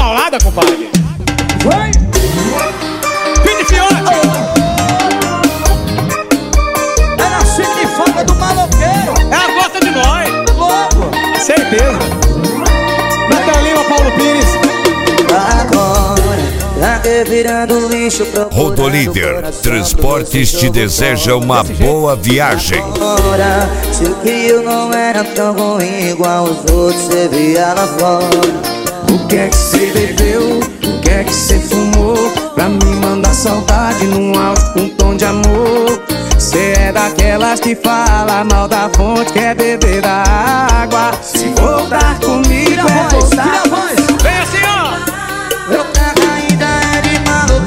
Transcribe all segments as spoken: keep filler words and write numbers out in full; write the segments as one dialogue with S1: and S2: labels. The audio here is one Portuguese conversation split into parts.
S1: paulada, compadre.
S2: Foi?
S1: Fim de fiote.
S2: Era assim que fala do maloqueiro.
S1: Ela gosta de nós.
S2: Louco.
S1: Certeza. Natal Lima, Paulo Pires.
S2: Agora, tá virando lixo.
S3: Rodolíder Transportes te deseja uma boa viagem.
S2: Agora, se o que eu não era tão ruim igual os outros, você via lá fora. O que é que você bebeu? O que é que você fumou? Pra me mandar saudade num áudio com tom de amor. Cê é daquelas que fala mal da fonte, quer beber da água. Se voltar comigo é voltar.
S1: Vem assim, ó.
S2: Meu carro ainda é de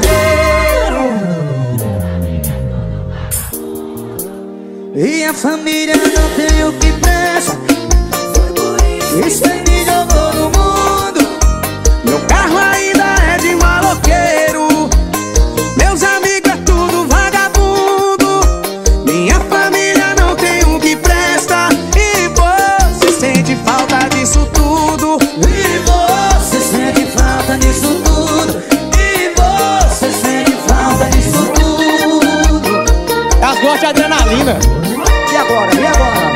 S2: maloqueiro. E a família não tem o que presta. Isso aí me jogou no mundo. Meu carro ainda é de maloqueiro. Meus amigos é tudo vagabundo. Minha família não tem o que presta. E você sente falta disso tudo. E você sente falta disso tudo. E você sente falta disso tudo.
S1: Elas gostam de adrenalina.
S2: E agora? E agora?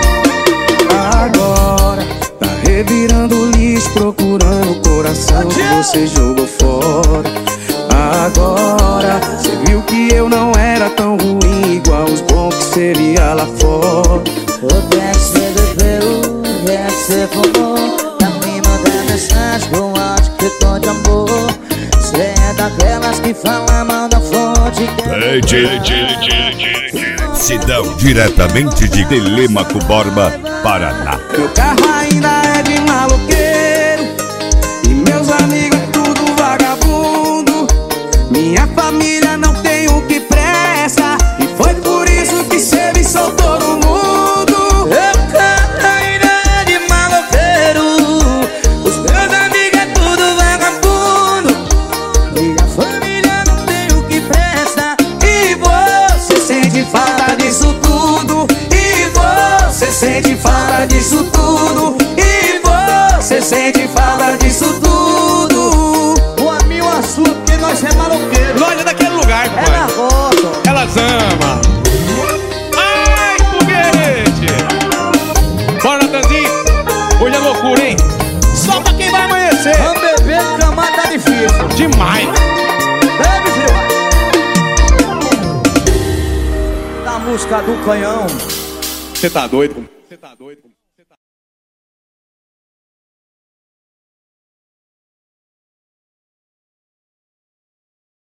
S2: Agora tá revirando lixo, procurando o coração que você jogou fora. Agora cê viu que eu não era tão ruim igual os bons que cê via lá fora. O que é que cê bebeu? O que é que cê fumou? Pra me mandar mensagem com áudio que tom de amor. Cê é daquelas que fala mal da fonte.
S3: Sidão, diretamente de Telêmaco Borba, Paraná.
S2: Meu carro ainda é de maloqueiro. E meus amigos é tudo vagabundo. Minha família não tem o que presta. E foi por isso que cê me soltou no mundo. Meu carro ainda é de maloqueiro. Os meus amigos é tudo vagabundo. Minha família não tem o que presta. E você sente falta disso tudo. E você sente falta disso tudo. E você sente falta disso tudo. O amigo assunto, porque nós é maloqueiro.
S1: Nós é daquele lugar,
S2: É
S1: compadre.
S2: na roça.
S1: Elas amam. Ai, foguete. Bora, Natanzinho. Hoje é loucura, hein? Só pra quem vai amanhecer.
S2: Vamos beber, camar tá difícil.
S1: Demais.
S2: Bebe, filho. Da música do canhão.
S1: Você tá doido? Você tá doido?